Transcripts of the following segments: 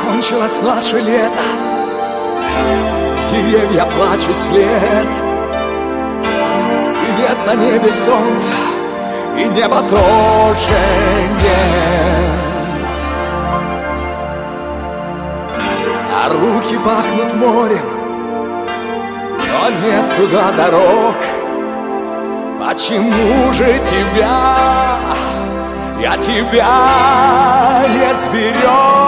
Кончилось наше лето, деревья плачут след, и нет на небе солнца, и неба тоже нет. А руки пахнут морем, но нет туда дорог. Почему же я тебя не сберег?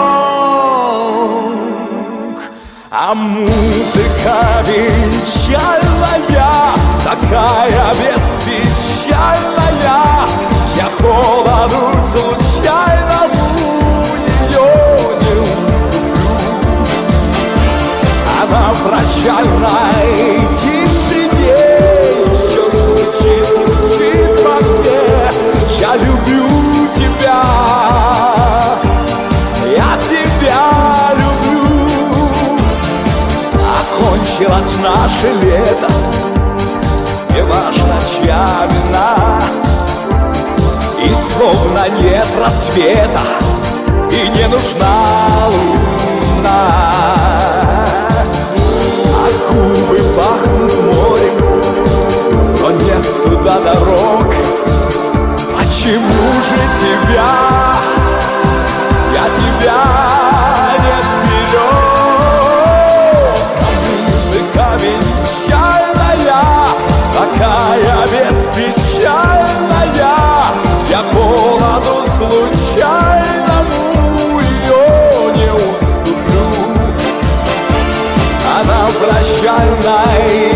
А музыка венчальная, такая беспечальная, я холоду случайному ее не уступлю. Она в прощальной тишине еще звучит во мне: я люблю тебя, я тебя люблю. Окончилось наше лето, неважно, чья вина, и словно нет рассвета, и не нужна луна. А губы пахнут морем, но нет туда дорог. Почему же я тебя не сберег? А музыка венчальная, такая беспечальная, я холоду случайному ее не уступлю. Она в прощальной